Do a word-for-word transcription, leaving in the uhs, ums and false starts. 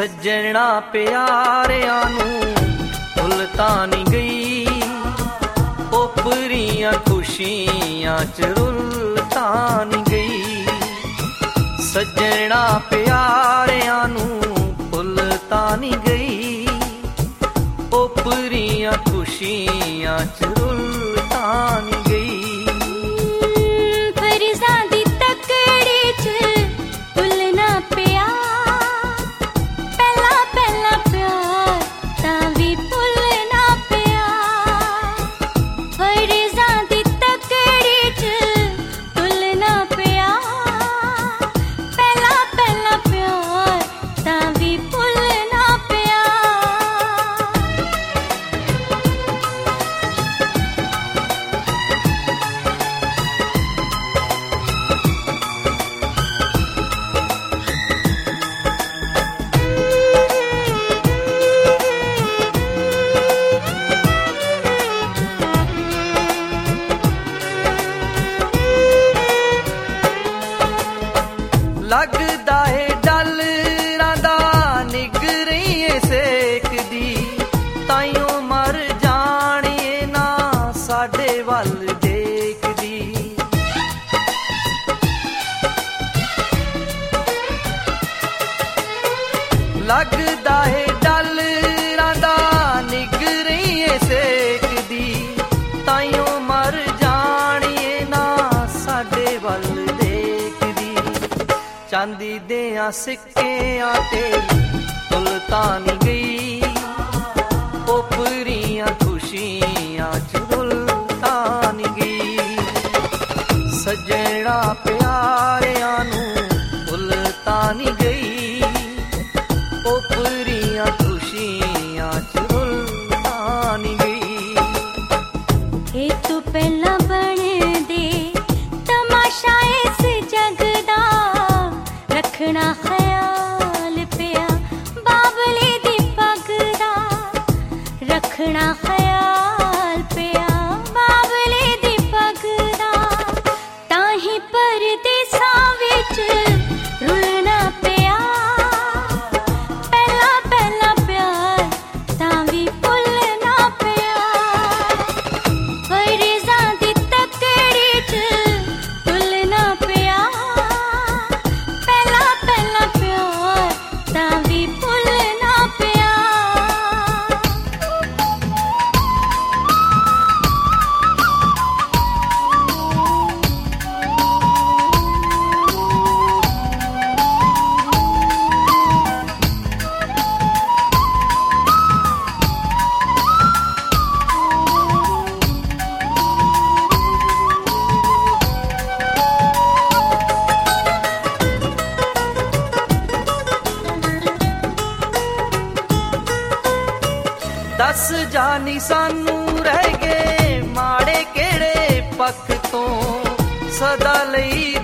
सज्जणा प्यारियां नूं भुल तां नहीं गई, ओपरियां खुशियां च रुल तां नहीं गई। सज्जणा प्यारियां नूं भुल तां नहीं गई, ओपरियां खुशियां च रुल तां नहीं गई। लगदा है डलरां दा निगरी सेक दी, ताइयों मर जानिए ना साडे वल देखदी। लगदा है डलरां दा निगरी सेक दी, ताइयों मर जानिए ना साडे वल चांदी देयां सिक्कियां ते भुल तां नहीं गई, ओपरियां खुशियां च रुल तां नहीं गई। सज्जणा प्यारियां नूं भुल तां नहीं गई, ओपरियां खुशियां च रुल तां नहीं गई। ए तू पहला बन दे तमाशा इस जग दा, रखना ख्याल पिया बाबले दी पग दा, रखना ख्याल पिया बाबले दी पग दा। ताही परदेसां विच रुलना पिया, पहला पहला प्यार तां भी भुलना पिया। फरेज़ां दी तकड़ी च तुलना पिया, दस जानी सानू रह गए माड़े केड़े पख तो, सदा लई